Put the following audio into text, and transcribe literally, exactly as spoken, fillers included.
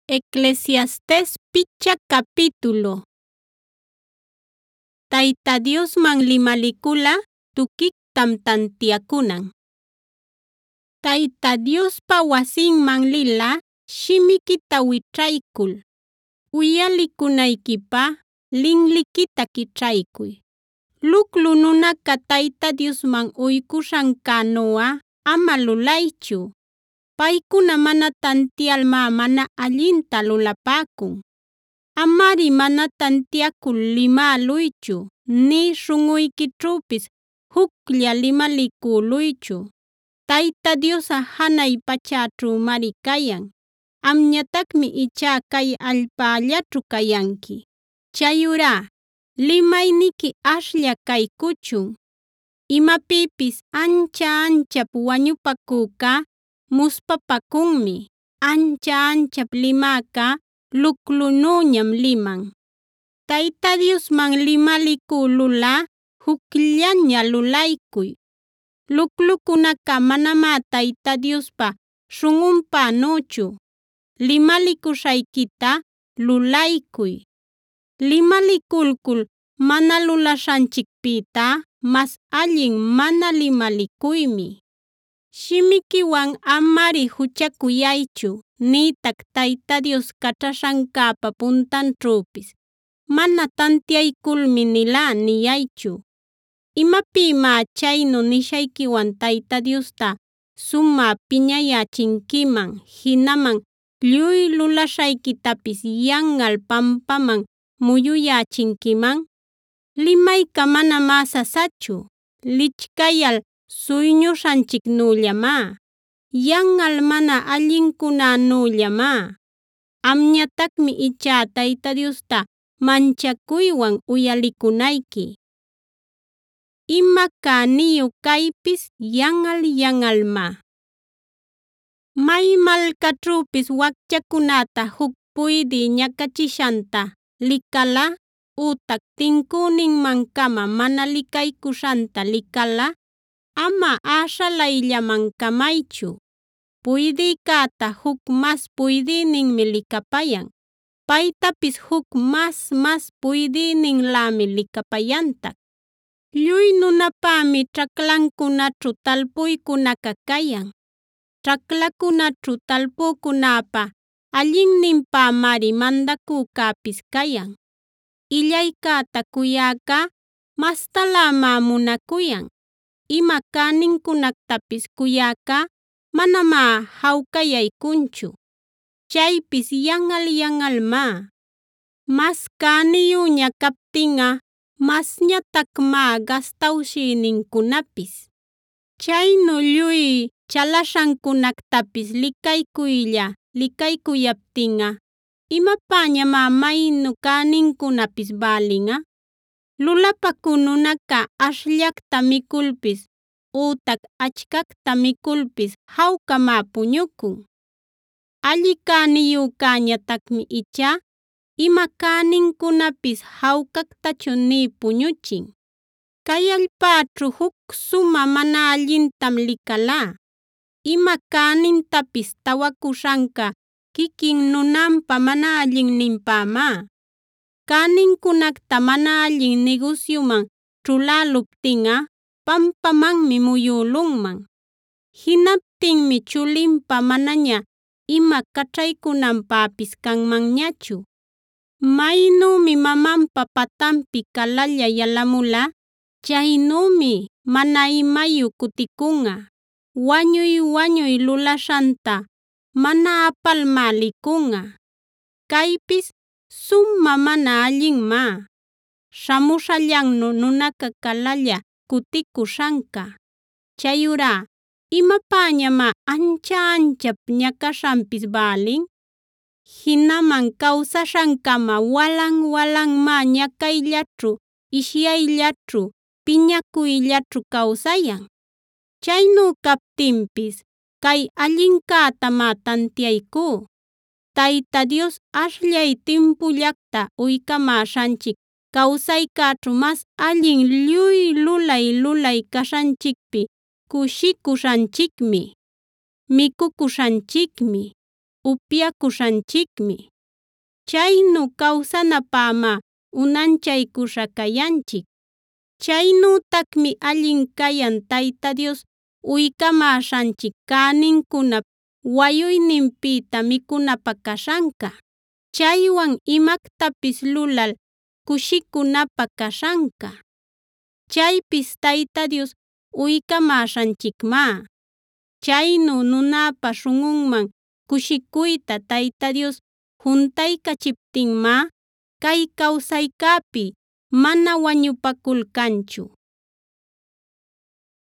Eclesiastés picha capítulo. Tayta Diosman limalikula tukiktam tantiakunan. Tayta Diospa wasinman lila shimikita wićhaykul. Uyalikunaykipa linlikita kićhaykuy. Luclu nunaka Tayta Diosman uykushan kanuwa ama lulaychu. Paykuna mana tantialma mana allinta lulapäkun. Amari mana tantiakul limäluychu, ni śhunꞌuykićhüpis huklla limalikuluychu. Tayta Diosꞌa hanay pachäćhümari kayan. Amñatacmi ichá kay allpallaćhu kayanki. Chayurá limayniki ashlla kaykuchun. Imapipis ancha anchap wañupaküca muspapakunmi. Ancha anchap limäka luclunuñam liman. Tayta Diosman limalikululꞌa jucllaña lulaykuy. Luclukunaqa manamá Tayta Diospa śhunꞌunpänüchu. Limalikuśhaykita lulaykuy. Limalikulkul mana lulaśhanchikpita mas allin mana limalikuymi. Shimikiwan amari huchakuyaychu, nïtac Tayta Dios kachꞌaśhankapa puntanćhüpis mana tantiaykulmi nilá niyaychu. ¿Imapïmá chaynu nishaykiwan Tayta Diosta sumä piñayächinkiman, jinaman lluy lulaśhaykitapis yanꞌal pampaman muyuyächinkiman? Limayka manamá sasachu, lichkayal suyñuśhanchiknüllamá, yanꞌal mana allincunanüllamá. Amñatacmi ichá Tayta Diosta manchakuywan uyalikunayki. Ima cäniyu kaypis yanꞌal yanꞌalmá. May malkaćhüpis wakchakunäta huk puydï ñakachishanta likalꞌa ütac tincüninmankama mana likaykuśhanta likalꞌa, ama äśhalayllaman kamaychu. Puydïkäta huk mas puydïninmi likapayan. Paytapis huk mas mas puydïninlämi likapayantac. Lluy nunapämi ćhaclancunaćhu talpuykunaca kayan. Ćhaclacunaćhu talpücunäpa allinninpämari mandacücäpis kayan. Illaykäta kuyäka mastalämá munakuyan. Ima cänincunactapis kuyäka manamá jawcayaykunchu. Chaypis yanꞌal yanꞌalmá. Mas cäniyuña kaptinꞌa masñatacmá gastawshïninkunapis. Chaynu lluy chalaśhancunactapis likaykuylla likaykuyaptinꞌa, ¿imapäñamá maynu cänincunapis bälinꞌa? Lulapakü nunaca ashllacta mikulpis ütac achcacta mikulpis jawcamá puñukun. Alli cäniyücäñatacmi ichá ima cänincunapis jawcactachu nï puñuchin. Kay allpäćhu huk sumä mana allintam likalꞌa. Ima cänintapis tawakuśhanka kikin nunanpa mana allinninpämá. Cänincunacta mana allin nigusyuman ćhuläluptinꞌa pampamanmi muyülunman. Jinaptinmi chulinpa manaña ima kaćhaykunanpäpis kanmanñachu. Maynümi mamanpa patanpi kalalya yalamulꞌa, chaynümi mana imayu kutikunꞌa. Wañuy wañuy lulaśhanta mana apalmá likunꞌa. Kaypis sumä mana allinmá. Śhamuśhallannu nunaca kalalya kutikuśhanka. Chayurá ¿imapäñamá ancha anchap ñakaśhanpis bälin? Jinaman kawsaśhankama walan walanmá ñakayllaćhu, ishyayllaćhu, piñakuyllaćhu kawsayan. Chaynu kaptinpis kay allincätamá tantiaykú. Tayta Dios ashllay timpullacta uycamäśhanchik kawsaykäćhu mas allin lluy lulay lulay caśhanchikpi kushikuśhanchikmi, mikukuśhanchikmi, upyakuśhanchikmi. Chaynu kawsanapämá unanchaykusha kayanchik. Chaynütakmi allin kayan Tayta Dios uycamäśhanchik cänincunap wayuyninpïta mikunapä caśhanca. Chaywan imactapis lulal cushikunapä caśhanca. Chaypis Tayta Dios uycamäśhanchikmá. Chaynu nunapa śhunꞌunman cushicuyta Tayta Dios juntaycachiptinmá, kay kawsaycäpi mana wañupakulcanchu.